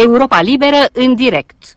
Europa Liberă în direct.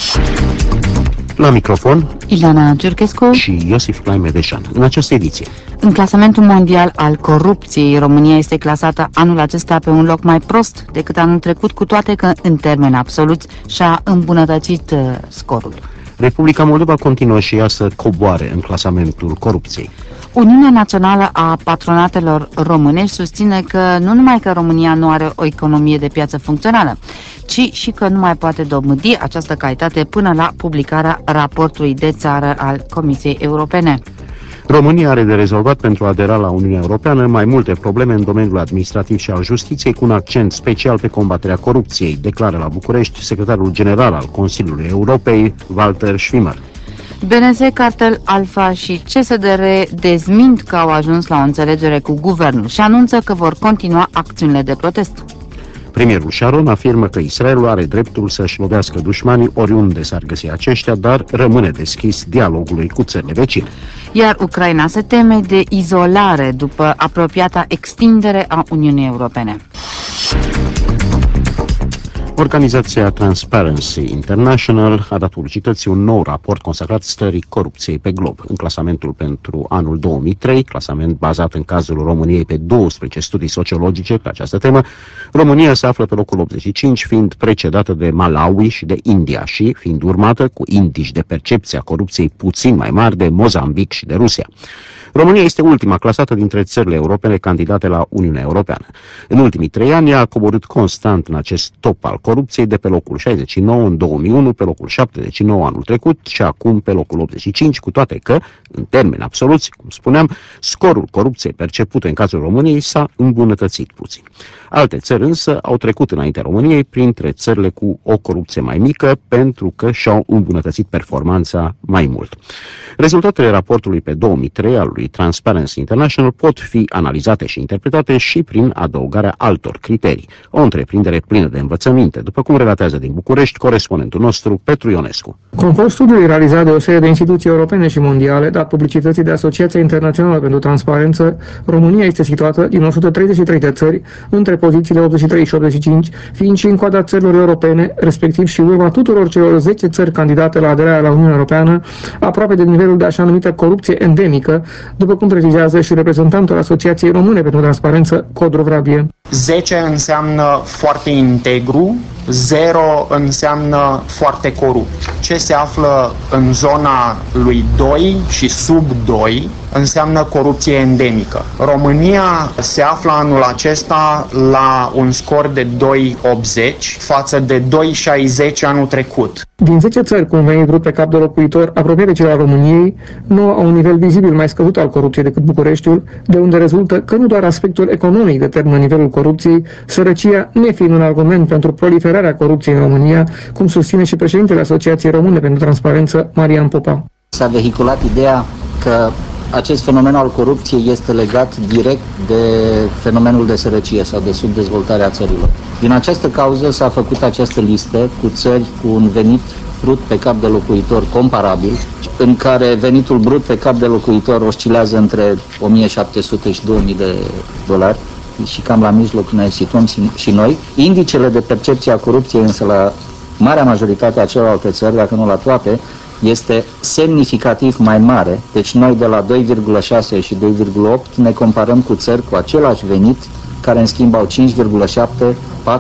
La microfon, Ileana Giurchescu și Iosif Claimedeșan. În această ediție, în clasamentul mondial al corupției, România este clasată anul acesta pe un loc mai prost decât anul trecut, cu toate că, în termeni absoluți, și-a îmbunătățit scorul. Republica Moldova continuă și ea să coboare în clasamentul corupției. Uniunea Națională a Patronatelor Românești susține că nu numai că România nu are o economie de piață funcțională, ci și că nu mai poate dobândi această calitate până la publicarea raportului de țară al Comisiei Europene. România are de rezolvat pentru a adera la Uniunea Europeană mai multe probleme în domeniul administrativ și al justiției, cu un accent special pe combaterea corupției, declară la București secretarul general al Consiliului Europei, Walter Schwimmer. BNS, Cartel Alfa și CSDR dezmint că au ajuns la o înțelegere cu guvernul și anunță că vor continua acțiunile de protest. Premierul Sharon afirmă că Israelul are dreptul să-și lovească dușmanii oriunde s-ar găsi aceștia, dar rămâne deschis dialogului cu țările vecine. Iar Ucraina se teme de izolare după apropiata extindere a Uniunii Europene. Organizația Transparency International a dat publicității un nou raport consacrat stării corupției pe glob. În clasamentul pentru anul 2003, clasament bazat în cazul României pe 12 studii sociologice pe această temă, România se află pe locul 85, fiind precedată de Malawi și de India și fiind urmată, cu indici de percepție a corupției puțin mai mari, de Mozambic și de Rusia. România este ultima clasată dintre țările europene candidate la Uniunea Europeană. În ultimii 3 ani a coborât constant în acest top al corupției, de pe locul 69 în 2001, pe locul 79 anul trecut și acum pe locul 85, cu toate că, în termeni absoluți, cum spuneam, scorul corupției percepute în cazul României s-a îmbunătățit puțin. Alte țări însă au trecut înaintea României printre țările cu o corupție mai mică, pentru că și-au îmbunătățit performanța mai mult. Rezultatele raportului pe 2003 al lui Transparency International pot fi analizate și interpretate și prin adăugarea altor criterii. O întreprindere plină de învățăminte, după cum relatează din București corespondentul nostru, Petru Ionescu. Conform studiului realizat de o serie de instituții europene și mondiale, dat publicității de Asociația Internațională pentru Transparență, România este situată din 133 de țări între pozițiile 83 și 85, fiind și în coada țărilor europene, respectiv și urma tuturor celor 10 țări candidate la aderarea la Uniunea Europeană, aproape de nivelul de așa numită corupție endemică, după cum precizează și reprezentantul Asociației Române pentru Transparență, Codru Vrabie. 10 înseamnă foarte integru, 0 înseamnă foarte corupt. Ce se află în zona lui 2 și sub 2 înseamnă corupție endemică. România se află anul acesta la un scor de 2,80 față de 2,60 anul trecut. Din 10 țări cu un venit brut pe cap de locuitor apropiat de cel al României, 9 au un nivel vizibil mai scăzut al corupției decât Bucureștiul, de unde rezultă că nu doar aspectul economic determină nivelul corupției, sărăcia nefiind un argument pentru proliferarea corupției în România, cum susține și președintele Asociației Române pentru Transparență, Marian Popa. S-a vehiculat ideea că acest fenomen al corupției este legat direct de fenomenul de sărăcie sau de subdezvoltarea țărilor. Din această cauză s-a făcut această listă cu țări cu un venit brut pe cap de locuitor comparabil, în care venitul brut pe cap de locuitor oscilează între 1700 și 2000 de dolari și cam la mijloc ne situăm și noi. Indicele de percepție a corupției însă la marea majoritate a celorlalte țări, dacă nu la toate, este semnificativ mai mare. Deci noi de la 2,6 și 2,8 ne comparăm cu țări cu același venit, care în schimb au 5,7,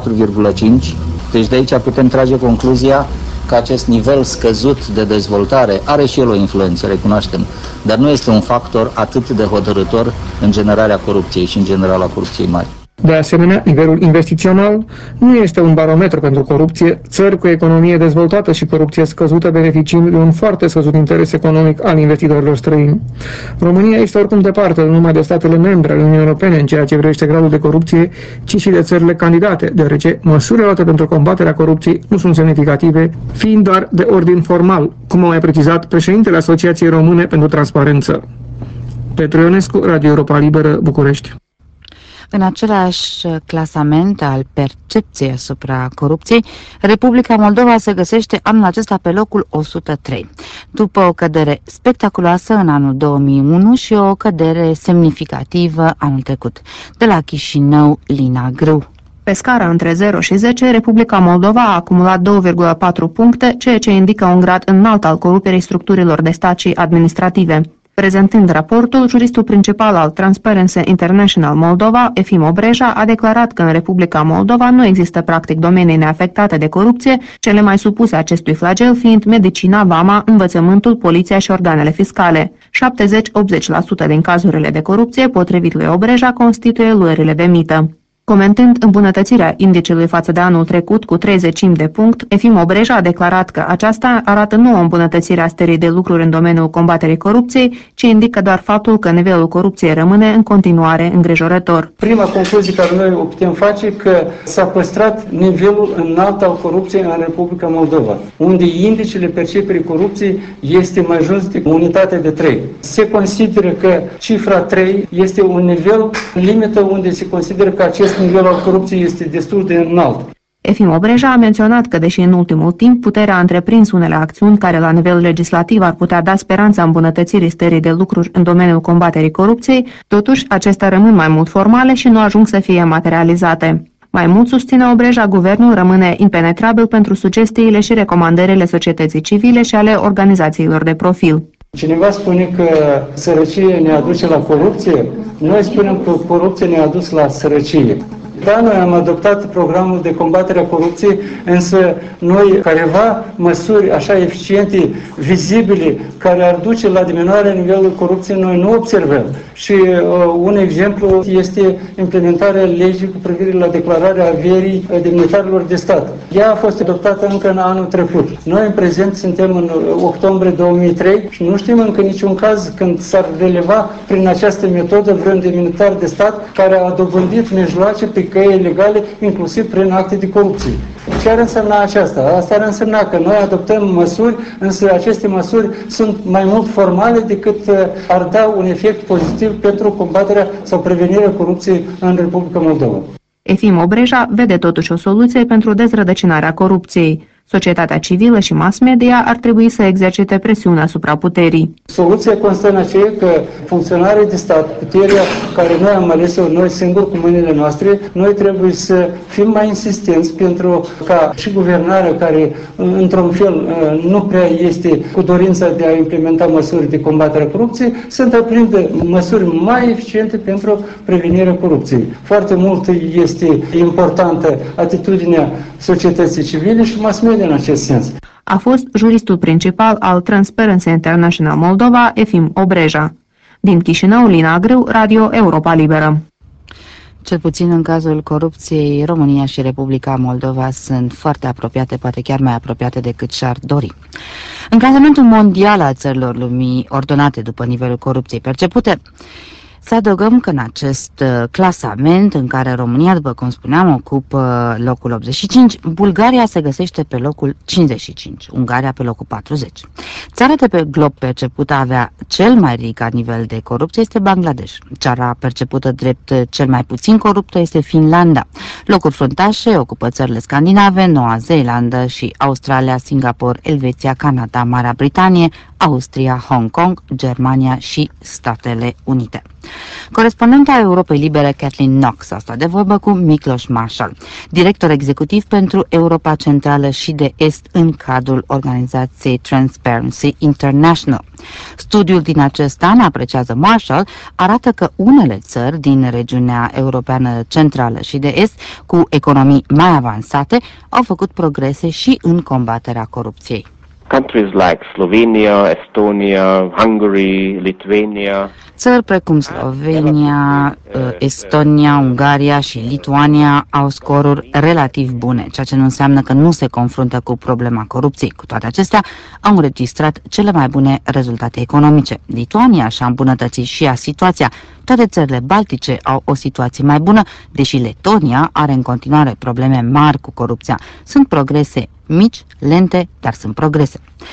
4,5. Deci de aici putem trage concluzia că acest nivel scăzut de dezvoltare are și el o influență, recunoaștem, dar nu este un factor atât de hotărâtor în generarea corupției și în general a corupției mari. De asemenea, nivelul investițional nu este un barometru pentru corupție, țări cu economie dezvoltată și corupție scăzută beneficiind de un foarte scăzut interes economic al investitorilor străini. România este oricum departe nu numai de statele membre ale Uniunii Europene în ceea ce privește gradul de corupție, ci și de țările candidate, deoarece măsurile luate pentru combaterea corupției nu sunt semnificative, fiind doar de ordin formal, cum a mai precizat președintele Asociației Române pentru Transparență. Petru Ionescu, Radio Europa Liberă, București. În același clasament al percepției asupra corupției, Republica Moldova se găsește anul acesta pe locul 103, după o cădere spectaculoasă în anul 2001 și o cădere semnificativă anul trecut. De la Chișinău, Lina Grâu. Pe scara între 0 și 10, Republica Moldova a acumulat 2,4 puncte, ceea ce indică un grad înalt al coruperii structurilor de stat și administrative. Prezentând raportul, juristul principal al Transparency International Moldova, Efim Obreja, a declarat că în Republica Moldova nu există practic domenii neafectate de corupție, cele mai supuse acestui flagel fiind medicina, vama, învățământul, poliția și organele fiscale. 70-80% din cazurile de corupție, potrivit lui Obreja, constituie luările de mită. Comentând îmbunătățirea indicelui față de anul trecut cu 30 de punct, Efim Obreja a declarat că aceasta arată nu o îmbunătățire a stării de lucruri în domeniul combaterii corupției, ci indică doar faptul că nivelul corupției rămâne în continuare îngrijorător. Prima concluzie care noi o putem face că s-a păstrat nivelul înalt al corupției în Republica Moldova, unde indicele perceperii corupției este mai jos de unitate de 3. Se consideră că cifra 3 este un nivel limită unde se consideră că acest nivelul al corupției este destul de înalt. Efim Obreja a menționat că, deși în ultimul timp puterea a întreprins unele acțiuni care la nivel legislativ ar putea da speranța îmbunătățirii stării de lucruri în domeniul combaterii corupției, totuși acestea rămân mai mult formale și nu ajung să fie materializate. Mai mult, susține Obreja, guvernul rămâne impenetrabil pentru sugestiile și recomandările societății civile și ale organizațiilor de profil. Cineva spune că sărăcie ne aduce la corupție, noi spunem că corupție ne-a dus la sărăcie. Da, noi am adoptat programul de combatere a corupției, însă noi careva măsuri așa eficiente, vizibile, care ar duce la diminuarea nivelului corupției, noi nu observăm. Și un exemplu este implementarea legii cu privire la declararea averii demnitarilor de stat. Ea a fost adoptată încă în anul trecut. Noi în prezent suntem în octombrie 2003 și nu știm încă niciun caz când s-ar releva prin această metodă vreun demnitar de stat care a dobândit mijloace pe căi legale, inclusiv prin acte de corupție. Ce ar însemna aceasta? Asta ar însemna că noi adoptăm măsuri, însă aceste măsuri sunt mai mult formale decât ar da un efect pozitiv pentru combaterea sau prevenirea corupției în Republica Moldova. Efim Obreja vede totuși o soluție pentru dezrădăcinarea corupției. Societatea civilă și mass media ar trebui să exercite presiune asupra puterii. Soluția constă în aceea că funcționarii de stat, puterea care noi am ales-o noi singuri cu mâinile noastre, noi trebuie să fim mai insistenți pentru ca și guvernarea care într-un fel nu prea este cu dorința de a implementa măsuri de combatere a corupției, să întreprindă măsuri mai eficiente pentru prevenirea corupției. Foarte mult este importantă atitudinea societății civile și mass media în acest sens. A fost juristul principal al Transparency International Moldova, Efim Obreja. Din Chișinău, Lina Grâu, Radio Europa Liberă. Cel puțin în cazul corupției, România și Republica Moldova sunt foarte apropiate, poate chiar mai apropiate decât și-ar dori. În clasamentul mondial al țărilor lumii ordonate după nivelul corupției percepute, să adăugăm că în acest clasament, în care România, după cum spuneam, ocupă locul 85, Bulgaria se găsește pe locul 55, Ungaria pe locul 40. Țara de pe glob percepută a avea cel mai ridicat nivel de corupție este Bangladesh. Țara percepută drept cel mai puțin coruptă este Finlanda. Locuri fruntașe ocupă țările scandinave, Noua Zeelandă și Australia, Singapore, Elveția, Canada, Marea Britanie, Austria, Hong Kong, Germania și Statele Unite. Corespondenta Europei Libere, Kathleen Knox, a stat de vorbă cu Miklos Marshall, director executiv pentru Europa Centrală și de Est în cadrul organizației Transparency International. Studiul din acest an, apreciază Marshall, arată că unele țări din regiunea europeană centrală și de est, cu economii mai avansate, au făcut progrese și în combaterea corupției. Countries like Slovenia, Estonia, Hungary, Lithuania. Țări precum Slovenia, Estonia, Ungaria și Lituania au scoruri relativ bune, ceea ce nu înseamnă că nu se confruntă cu problema corupției. Cu toate acestea, au înregistrat cele mai bune rezultate economice. Lituania și-a îmbunătățit și ea situația. Toate țările baltice au o situație mai bună, deși Letonia are în continuare probleme mari cu corupția. Sunt progrese mici, lente, dar sunt progrese.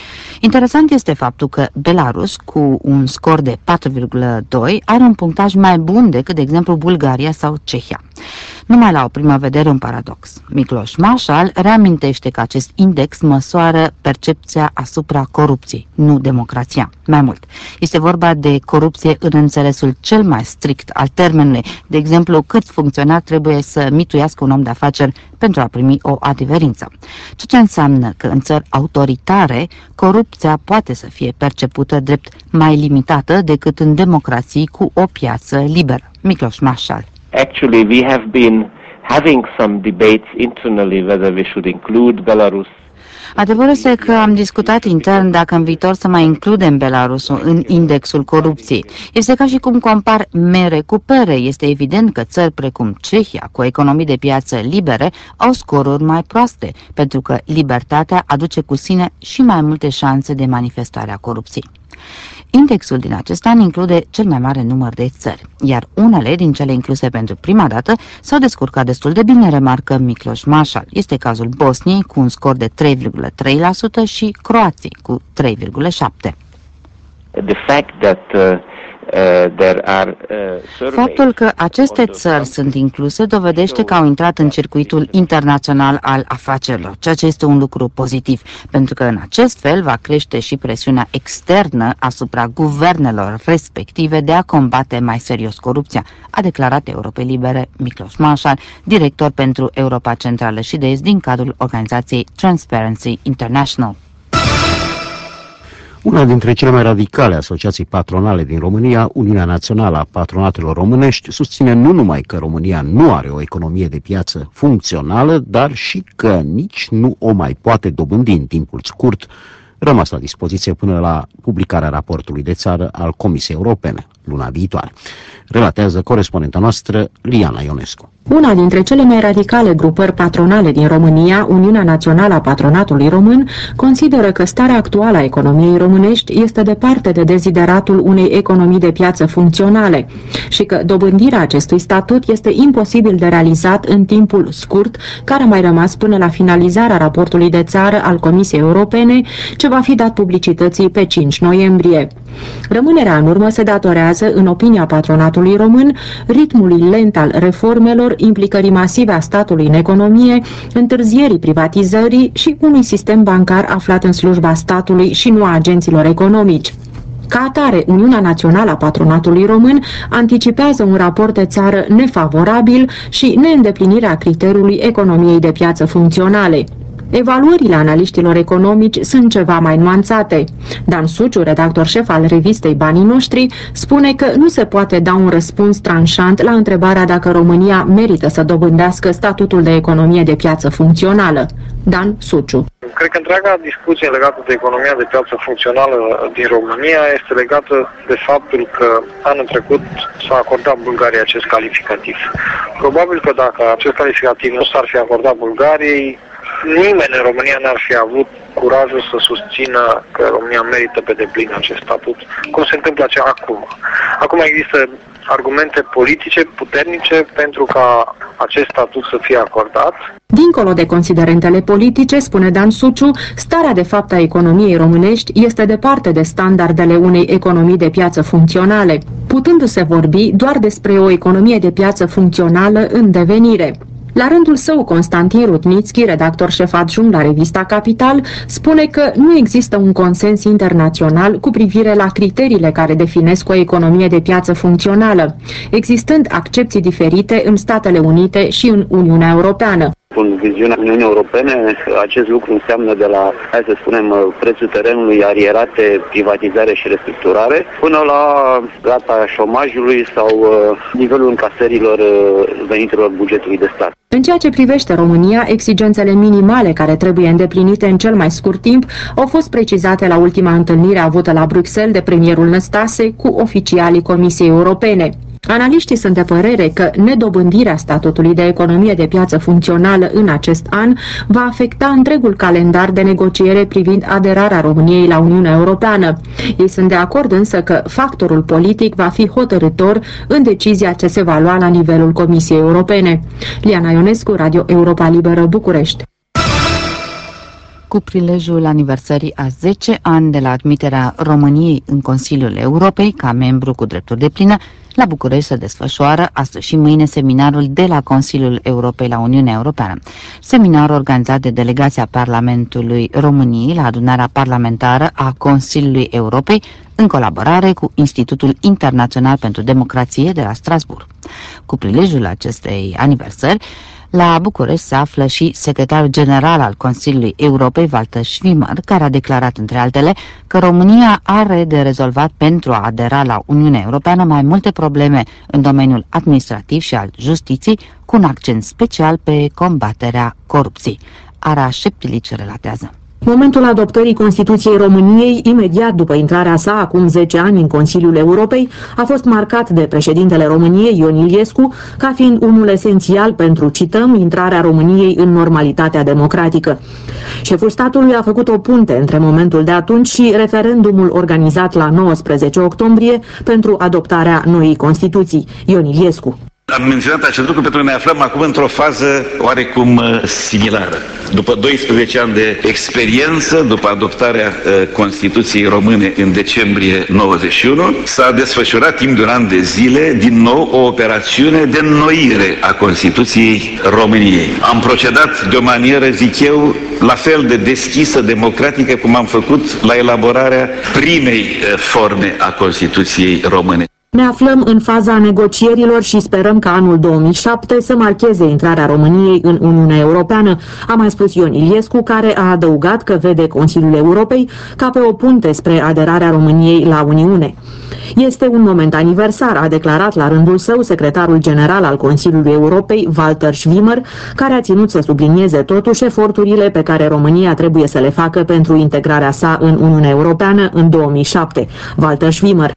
Interesant este faptul că Belarus, cu un scor de 4,2, are un punctaj mai bun decât, de exemplu, Bulgaria sau Cehia. Numai la o primă vedere un paradox. Miklos Marshall reamintește că acest index măsoară percepția asupra corupției, nu democrația. Mai mult, este vorba de corupție în înțelesul cel mai strict al termenului. De exemplu, câți funcționari trebuie să mituiască un om de afaceri pentru a primi o adeverință. Ceea ce înseamnă că în țări autoritare, corupția poate să fie percepută drept mai limitată decât în democrații cu o piață liberă. Miklos Marshall. Actually, we have been having some debates internally whether we should include Belarus. Adevărul este că am discutat intern dacă în viitor să mai includem Belarusul în indexul corupției. Este ca și cum compar mere cu pere. Este evident că țări precum Cehia, cu economii de piață libere, au scoruri mai proaste, pentru că libertatea aduce cu sine și mai multe șanse de manifestare a corupției. Indexul din acest an include cel mai mare număr de țări, iar unele din cele incluse pentru prima dată s-au descurcat destul de bine, remarcă Miklos Marshall. Este cazul Bosniei cu un scor de 3,3% și Croației cu 3,7%. The fact that Faptul că aceste țări sunt incluse dovedește că au intrat în circuitul internațional al afacerilor, ceea ce este un lucru pozitiv, pentru că în acest fel va crește și presiunea externă asupra guvernelor respective de a combate mai serios corupția, a declarat Europei Libere Miklos Marshall, director pentru Europa Centrală și de Est din cadrul organizației Transparency International. Una dintre cele mai radicale asociații patronale din România, Uniunea Națională a Patronatelor Românești, susține nu numai că România nu are o economie de piață funcțională, dar și că nici nu o mai poate dobândi în timpul scurt, rămas la dispoziție până la publicarea raportului de țară al Comisiei Europene, luna viitoare. Relatează corespondenta noastră, Liana Ionescu. Una dintre cele mai radicale grupări patronale din România, Uniunea Națională a Patronatului Român, consideră că starea actuală a economiei românești este departe de dezideratul unei economii de piață funcționale și că dobândirea acestui statut este imposibil de realizat în timpul scurt care a mai rămas până la finalizarea raportului de țară al Comisiei Europene, ce va fi dat publicității pe 5 noiembrie. Rămânerea în urmă se datorează, în opinia patronatului român, ritmului lent al reformelor, implicării masive a statului în economie, întârzierii privatizării și unui sistem bancar aflat în slujba statului și nu a agenților economici. Ca atare, Uniunea Națională a Patronatului Român anticipează un raport de țară nefavorabil și neîndeplinirea criteriului economiei de piață funcționale. Evaluările analiștilor economici sunt ceva mai nuanțate. Dan Suciu, redactor șef al revistei Banii Noștri, spune că nu se poate da un răspuns tranșant la întrebarea dacă România merită să dobândească statutul de economie de piață funcțională. Dan Suciu. Cred că întreaga discuție legată de economia de piață funcțională din România este legată de faptul că anul trecut s-a acordat Bulgariei acest calificativ. Probabil că dacă acest calificativ nu s-ar fi acordat Bulgariei, nimeni în România n-ar fi avut curajul să susțină că România merită pe deplin acest statut, cum se întâmplă acum. Acum există argumente politice puternice pentru ca acest statut să fie acordat. Dincolo de considerentele politice, spune Dan Suciu, starea de fapt a economiei românești este departe de standardele unei economii de piață funcționale, putându-se vorbi doar despre o economie de piață funcțională în devenire. La rândul său, Constantin Rudnitski, redactor șef adjunct la revista Capital, spune că nu există un consens internațional cu privire la criteriile care definesc o economie de piață funcțională, existând accepții diferite în Statele Unite și în Uniunea Europeană. În viziunea Uniunii Europene, acest lucru înseamnă de la, hai să spunem, prețul terenului, arierate, privatizare și restructurare, până la rata șomajului sau nivelul încasărilor veniturilor bugetului de stat. În ceea ce privește România, exigențele minimale care trebuie îndeplinite în cel mai scurt timp au fost precizate la ultima întâlnire avută la Bruxelles de premierul Năstase cu oficialii Comisiei Europene. Analiștii sunt de părere că nedobândirea statutului de economie de piață funcțională în acest an va afecta întregul calendar de negociere privind aderarea României la Uniunea Europeană. Ei sunt de acord însă că factorul politic va fi hotărâtor în decizia ce se va lua la nivelul Comisiei Europene. Liana Ionescu, Radio Europa Liberă, București. cu prilejul aniversării a 10 ani de la admiterea României în Consiliul Europei ca membru cu drepturi depline, la București se desfășoară astăzi și mâine seminarul de la Consiliul Europei la Uniunea Europeană. Seminar organizat de delegația Parlamentului României la adunarea parlamentară a Consiliului Europei în colaborare cu Institutul Internațional pentru Democrație de la Strasbourg. Cu prilejul acestei aniversări, la București se află și secretarul general al Consiliului Europei, Walter Schwimmer, care a declarat, între altele, că România are de rezolvat pentru a adera la Uniunea Europeană mai multe probleme în domeniul administrativ și al justiției, cu un accent special pe combaterea corupției. Ara Șeptilici relatează. Momentul adoptării Constituției României, imediat după intrarea sa, acum 10 ani, în Consiliul Europei, a fost marcat de președintele României, Ion Iliescu, ca fiind unul esențial pentru, cităm, intrarea României în normalitatea democratică. Șeful statului a făcut o punte între momentul de atunci și referendumul organizat la 19 octombrie pentru adoptarea noii Constituții. Ion Iliescu. Am menționat acest lucru pentru că ne aflăm acum într-o fază oarecum similară. După 12 ani de experiență, după adoptarea Constituției Române în decembrie 91, s-a desfășurat timp de un an de zile din nou o operațiune de înnoire a Constituției României. Am procedat de o manieră, zic eu, la fel de deschisă, democratică, cum am făcut la elaborarea primei forme a Constituției Române. Ne aflăm în faza negocierilor și sperăm ca anul 2007 să marcheze intrarea României în Uniunea Europeană, a mai spus Ion Iliescu, care a adăugat că vede Consiliul Europei ca pe o punte spre aderarea României la Uniune. Este un moment aniversar, a declarat la rândul său secretarul general al Consiliului Europei, Walter Schwimmer, care a ținut să sublinieze totuși eforturile pe care România trebuie să le facă pentru integrarea sa în Uniunea Europeană în 2007. Walter Schwimmer.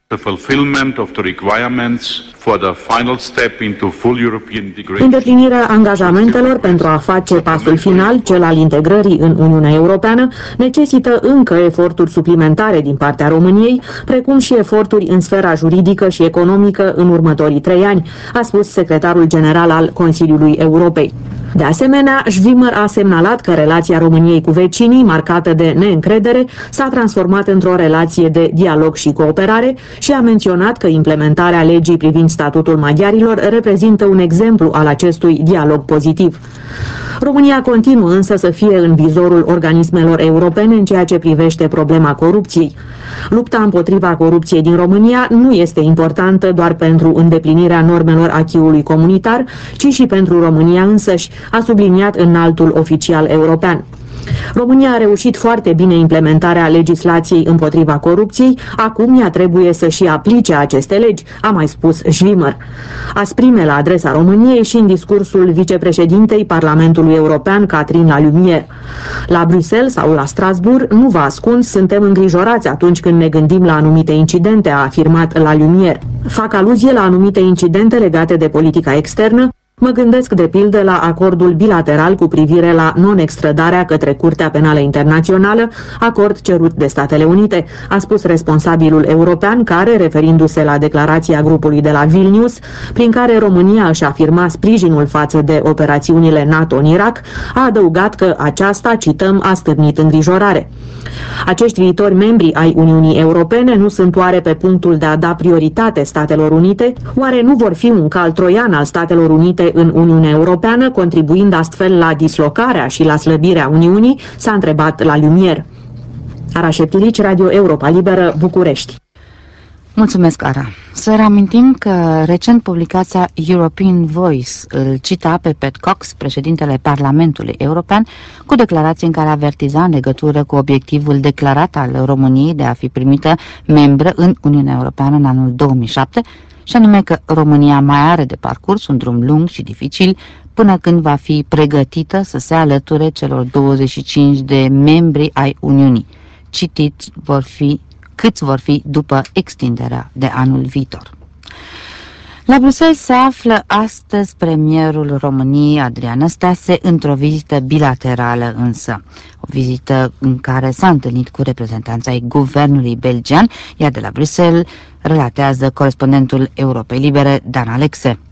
Îndeplinirea angajamentelor pentru a face pasul final, cel al integrării în Uniunea Europeană, necesită încă eforturi suplimentare din partea României, precum și eforturi în sfera juridică și economică în următorii 3 ani, a spus secretarul general al Consiliului Europei. De asemenea, Schwimmer a semnalat că relația României cu vecinii, marcată de neîncredere, s-a transformat într-o relație de dialog și cooperare și a menționat că implementarea legii privind statutul maghiarilor reprezintă un exemplu al acestui dialog pozitiv. România continuă însă să fie în vizorul organismelor europene în ceea ce privește problema corupției. Lupta împotriva corupției din România nu este importantă doar pentru îndeplinirea normelor acquis-ului comunitar, ci și pentru România însăși, a subliniat înaltul oficial european. România a reușit foarte bine implementarea legislației împotriva corupției, acum ea trebuie să și aplice aceste legi, a mai spus Schwimmer. Asprime la adresa României și în discursul vicepreședintei Parlamentului European, Catherine Lallumière. La Bruxelles sau la Strasbourg, nu vă ascund, suntem îngrijorați atunci când ne gândim la anumite incidente, a afirmat Lallumière. Fac aluzie la anumite incidente legate de politica externă. Mă gândesc de pildă la acordul bilateral cu privire la non-extradarea către Curtea Penală Internațională, acord cerut de Statele Unite, a spus responsabilul european care, referindu-se la declarația grupului de la Vilnius, prin care România își afirma sprijinul față de operațiunile NATO în Irak, a adăugat că aceasta, cităm, a stârnit îngrijorare. Acești viitori membri ai Uniunii Europene nu sunt oare pe punctul de a da prioritate Statelor Unite? Oare nu vor fi un cal troian al Statelor Unite în Uniunea Europeană, contribuind astfel la dislocarea și la slăbirea Uniunii? S-a întrebat Lallumière. Ara Șeptilici, Radio Europa Liberă, București. Mulțumesc, Ara. Să reamintim că recent publicația European Voice îl cita pe Pat Cox, președintele Parlamentului European, cu declarații în care avertiza în legătură cu obiectivul declarat al României de a fi primită membră în Uniunea Europeană în anul 2007, și anume că România mai are de parcurs un drum lung și dificil până când va fi pregătită să se alăture celor 25 de membri ai Uniunii. Citiți câți vor fi după extinderea de anul viitor. La Bruxelles se află astăzi premierul României, Adrian Năstase, într-o vizită bilaterală însă. O vizită în care s-a întâlnit cu reprezentanța ai guvernului belgian, iar de la Bruxelles relatează corespondentul Europei Libere, Dan Alexe.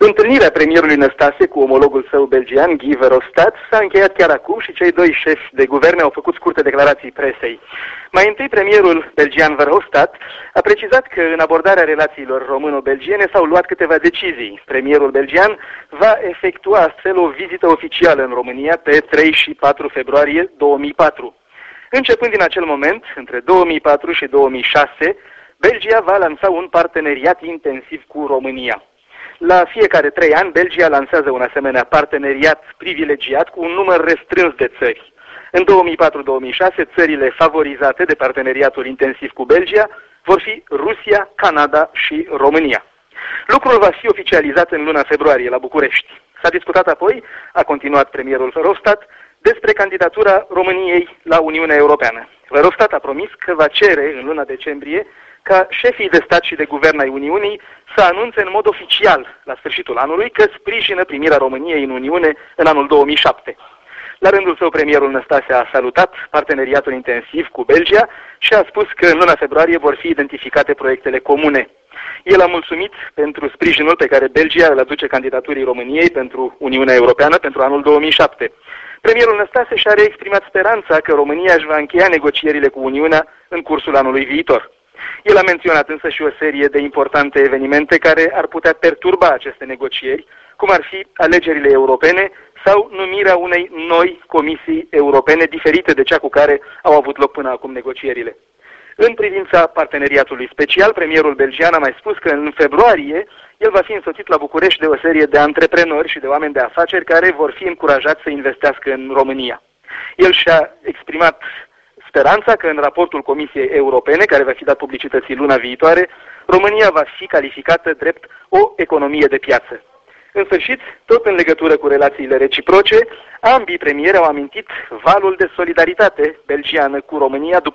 Întâlnirea premierului Năstase cu omologul său belgian, Guy Verhofstadt, s-a încheiat chiar acum și cei doi șefi de guverne au făcut scurte declarații presei. Mai întâi, premierul belgian Verhofstadt a precizat că în abordarea relațiilor româno-belgiene s-au luat câteva decizii. Premierul belgian va efectua astfel o vizită oficială în România pe 3 și 4 februarie 2004. Începând din acel moment, între 2004 și 2006, Belgia va lansa un parteneriat intensiv cu România. La fiecare 3 ani, Belgia lansează un asemenea parteneriat privilegiat cu un număr restrâns de țări. În 2004-2006, țările favorizate de parteneriatul intensiv cu Belgia vor fi Rusia, Canada și România. Lucrul va fi oficializat în luna februarie la București. S-a discutat apoi, a continuat premierul Verhofstadt, despre candidatura României la Uniunea Europeană. Verhofstadt a promis că va cere în luna decembrie ca șefii de stat și de guvern ai Uniunii să anunțe în mod oficial la sfârșitul anului că sprijină primirea României în Uniune în anul 2007. La rândul său, premierul Năstase a salutat parteneriatul intensiv cu Belgia și a spus că în luna februarie vor fi identificate proiectele comune. El a mulțumit pentru sprijinul pe care Belgia îl aduce candidaturii României pentru Uniunea Europeană pentru anul 2007. Premierul Năstase și-a reexprimat speranța că România își va încheia negocierile cu Uniunea în cursul anului viitor. El a menționat însă și o serie de importante evenimente care ar putea perturba aceste negocieri, cum ar fi alegerile europene sau numirea unei noi comisii europene diferite de cea cu care au avut loc până acum negocierile. În privința parteneriatului special, premierul belgian a mai spus că în februarie el va fi însoțit la București de o serie de antreprenori și de oameni de afaceri care vor fi încurajați să investească în România. El și-a exprimat speranța că în raportul Comisiei Europene, care va fi dat publicității luna viitoare, România va fi calificată drept o economie de piață. În sfârșit, tot în legătură cu relațiile reciproce, ambii premieri au amintit valul de solidaritate belgiană cu România după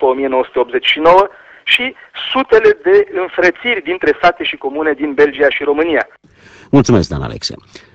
1989 și sutele de înfrățiri dintre sate și comune din Belgia și România. Mulțumesc, Dan Alexe.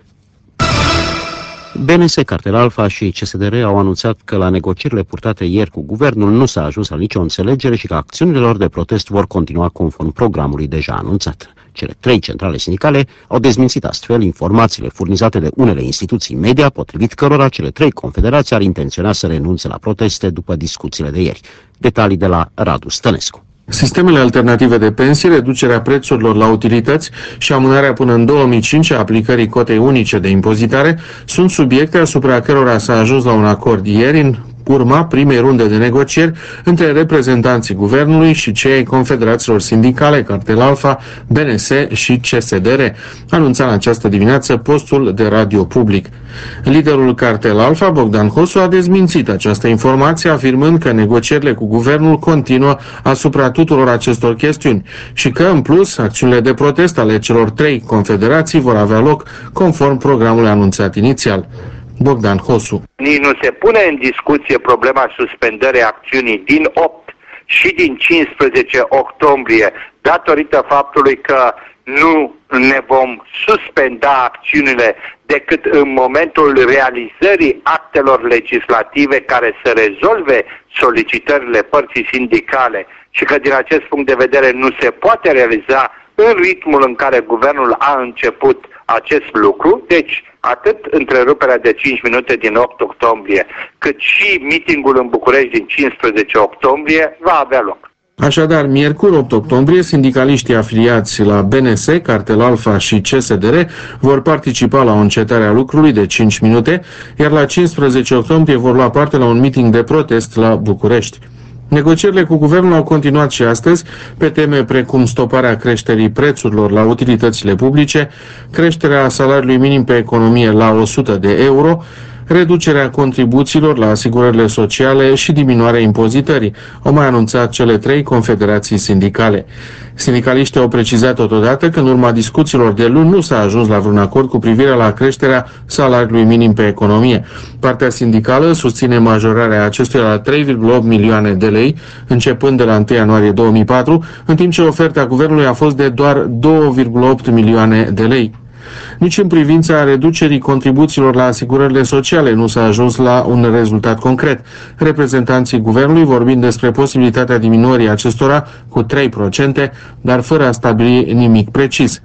BNS, Cartel Alpha și CSDR au anunțat că la negocierile purtate ieri cu guvernul nu s-a ajuns la nicio înțelegere și că acțiunile lor de protest vor continua conform programului deja anunțat. Cele 3 centrale sindicale au dezmințit astfel informațiile furnizate de unele instituții media, potrivit cărora cele 3 confederații ar intenționa să renunțe la proteste după discuțiile de ieri. Detalii de la Radu Stănescu. Sistemele alternative de pensii, reducerea prețurilor la utilități și amânarea până în 2005 a aplicării cotei unice de impozitare sunt subiecte asupra cărora s-a ajuns la un acord ieri în urma primei runde de negocieri între reprezentanții guvernului și cei ai confederațiilor sindicale Cartel Alpha, BNS și CSDR, anunța în această dimineață postul de radio public. Liderul Cartel Alpha, Bogdan Hosu, a dezmințit această informație, afirmând că negocierile cu guvernul continuă asupra tuturor acestor chestiuni și că, în plus, acțiunile de protest ale celor 3 confederații vor avea loc conform programului anunțat inițial. Bogdan Hosu. Nici nu se pune în discuție problema suspendării acțiunii din 8 și din 15 octombrie, datorită faptului că nu ne vom suspenda acțiunile decât în momentul realizării actelor legislative care să rezolve solicitările părții sindicale și că din acest punct de vedere nu se poate realiza în ritmul în care guvernul a început acest lucru, deci atât întreruperea de 5 minute din 8 octombrie, cât și meetingul în București din 15 octombrie va avea loc. Așadar, miercuri 8 octombrie, sindicaliștii afiliați la BNS, Cartel Alpha și CSDR vor participa la o încetare a lucrului de 5 minute, iar la 15 octombrie vor lua parte la un meeting de protest la București. Negocierile cu guvernul au continuat și astăzi pe teme precum stoparea creșterii prețurilor la utilitățile publice, creșterea salariului minim pe economie la 100 de euro, reducerea contribuțiilor la asigurările sociale și diminuarea impozitării, au mai anunțat cele 3 confederații sindicale. Sindicaliștii au precizat totodată că în urma discuțiilor de luni nu s-a ajuns la vreun acord cu privire la creșterea salariului minim pe economie. Partea sindicală susține majorarea acestuia la 3,8 milioane de lei, începând de la 1 ianuarie 2004, în timp ce oferta guvernului a fost de doar 2,8 milioane de lei. Nici în privința reducerii contribuțiilor la asigurările sociale nu s-a ajuns la un rezultat concret. Reprezentanții guvernului vorbind despre posibilitatea diminuării acestora cu 3%, dar fără a stabili nimic precis.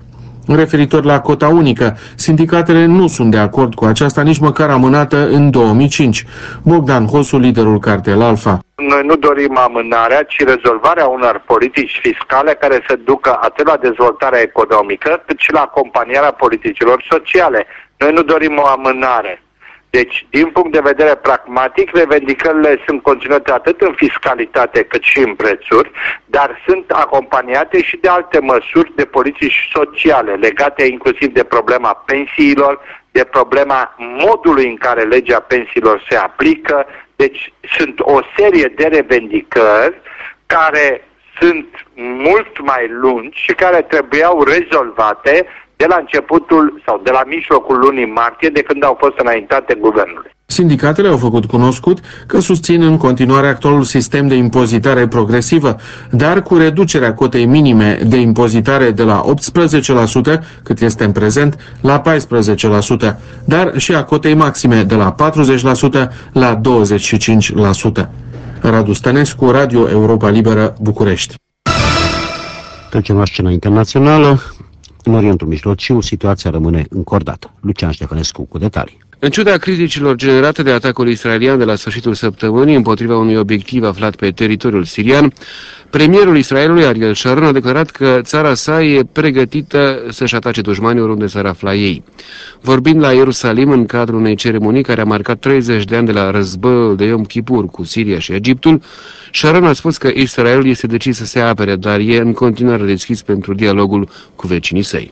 Referitor la cota unică, sindicatele nu sunt de acord cu aceasta, nici măcar amânată în 2005. Bogdan Hosu, liderul Cartel Alfa. Noi nu dorim amânarea, ci rezolvarea unor politici fiscale care să ducă atât la dezvoltarea economică, cât și la acompanierea politicilor sociale. Noi nu dorim o amânare. Deci, din punct de vedere pragmatic, revendicările sunt conținute atât în fiscalitate cât și în prețuri, dar sunt acompaniate și de alte măsuri de politici sociale, legate inclusiv de problema pensiilor, de problema modului în care legea pensiilor se aplică. Deci, sunt o serie de revendicări care sunt mult mai lungi și care trebuiau rezolvate de la începutul sau de la mijlocul lunii martie, de când au fost înaintate guvernului. Sindicatele au făcut cunoscut că susțin în continuare actualul sistem de impozitare progresivă, dar cu reducerea cotei minime de impozitare de la 18%, cât este în prezent, la 14%, dar și a cotei maxime de la 40% la 25%. Radu Stănescu, Radio Europa Liberă, București. Trecem la scena internațională. În Orientul Mijlociu, situația rămâne încordată. Lucian Ștefănescu cu detalii. În ciuda criticilor generate de atacul israelian de la sfârșitul săptămânii împotriva unui obiectiv aflat pe teritoriul sirian, premierul Israelului, Ariel Sharon, a declarat că țara sa e pregătită să-și atace dușmanii oriunde s-ar afla ei. Vorbind la Ierusalim în cadrul unei ceremonii care a marcat 30 de ani de la războiul de Yom Kippur cu Siria și Egiptul, Sharon a spus că Israelul este decis să se apere, dar e în continuare deschis pentru dialogul cu vecinii săi.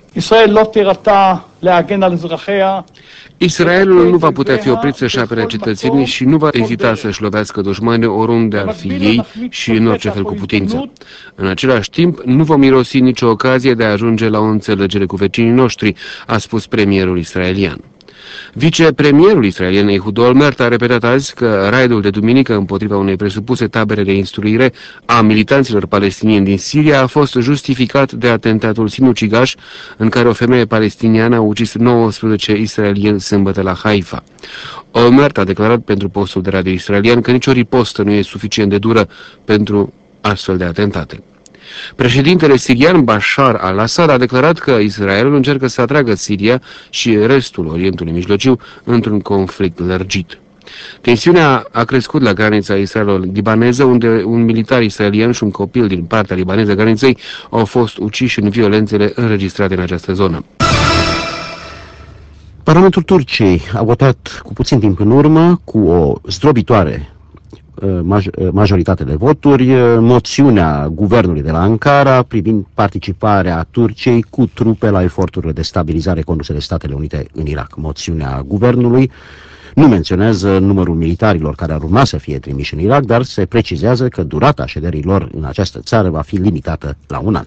Israelul nu va putea fi oprit să-și apere cetățenii și nu va ezita să-și lovească dușmanii oriunde ar fi ei și în orice fel cu putință. În același timp, nu vom irosi nicio ocazie de a ajunge la o înțelegere cu vecinii noștri, a spus premierul israelian. Vicepremierul israelian Ehud Olmert a repetat azi că raidul de duminică împotriva unei presupuse tabere de instruire a militanților palestinieni din Siria a fost justificat de atentatul sinucigaș în care o femeie palestiniană a ucis 19 israelieni sâmbătă la Haifa. Olmert a declarat pentru postul de radio israelian că nicio ripostă nu e suficient de dură pentru astfel de atentate. Președintele sirian Bashar al-Assad a declarat că Israelul încearcă să atragă Siria și restul Orientului Mijlociu într-un conflict lărgit. Tensiunea a crescut la granița israelo-libaneză, unde un militar israelian și un copil din partea libaneză a graniței au fost uciși în violențele înregistrate în această zonă. Parlamentul Turciei a votat cu puțin timp în urmă, cu o zdrobitoare majoritate de voturi, moțiunea guvernului de la Ankara privind participarea Turciei cu trupe la eforturile de stabilizare conduse de Statele Unite în Irak. Moțiunea guvernului nu menționează numărul militarilor care ar urma să fie trimiși în Irak, dar se precizează că durata șederii lor în această țară va fi limitată la un an.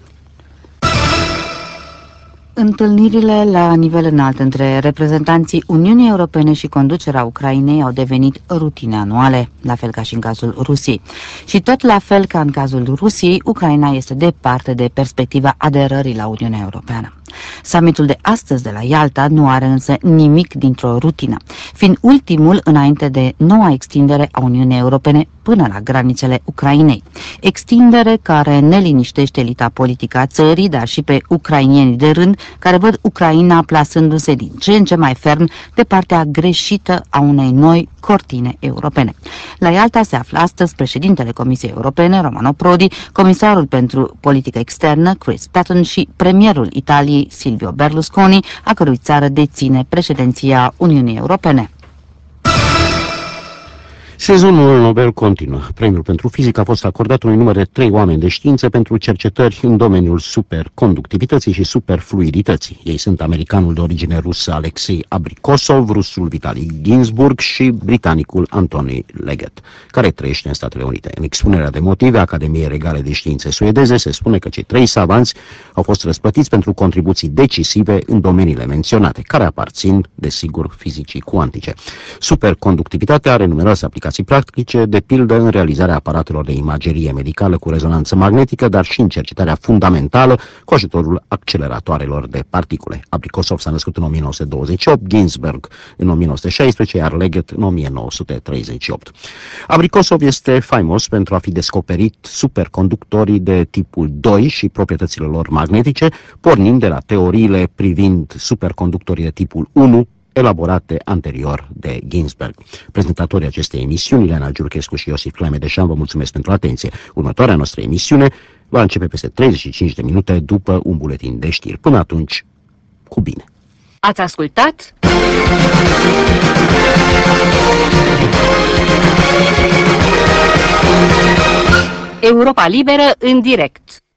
Întâlnirile la nivel înalt între reprezentanții Uniunii Europene și conducerea Ucrainei au devenit rutine anuale, la fel ca și în cazul Rusiei. Și tot la fel ca în cazul Rusiei, Ucraina este departe de perspectiva aderării la Uniunea Europeană. Summitul de astăzi de la Ialta nu are însă nimic dintr-o rutină, fiind ultimul înainte de noua extindere a Uniunii Europene până la granițele Ucrainei. Extindere care neliniștește elita politică a țării, dar și pe ucrainienii de rând, care văd Ucraina plasându-se din ce în ce mai ferm de partea greșită a unei noi cortine europene. La Ialta se află astăzi președintele Comisiei Europene, Romano Prodi, comisarul pentru politică externă, Chris Patten, și premierul Italiei, Silvio Berlusconi, a cărui țară deține președinția Uniunii Europene. Sezonul Nobel continuă. Premiul pentru fizică a fost acordat unui număr de 3 oameni de știință pentru cercetări în domeniul superconductivității și superfluidității. Ei sunt americanul de origine rusă Alexei Abrikosov, rusul Vitali Ginzburg și britanicul Anthony Leggett, care trăiește în Statele Unite. În expunerea de motive a Academiei Regale de Științe suedeze se spune că cei 3 savanți au fost răsplătiți pentru contribuții decisive în domeniile menționate, care aparțin, desigur, fizicii cuantice. Superconductivitatea are numeroase aplicații aplicații practice, de pildă în realizarea aparatelor de imagerie medicală cu rezonanță magnetică, dar și în cercetarea fundamentală cu ajutorul acceleratoarelor de particule. Abrikosov s-a născut în 1928, Ginsberg în 1916, iar Leggett în 1938. Abrikosov este faimos pentru a fi descoperit superconductorii de tipul 2 și proprietățile lor magnetice, pornind de la teoriile privind superconductorii de tipul 1, elaborate anterior de Ginsberg. Prezentatorii acestei emisiuni, Ileana Giurchescu și Iosif Clemedeșan, vă mulțumesc pentru atenție. Următoarea noastră emisiune va începe peste 35 de minute după un buletin de știri. Până atunci, cu bine! Ați ascultat? Europa Liberă în direct.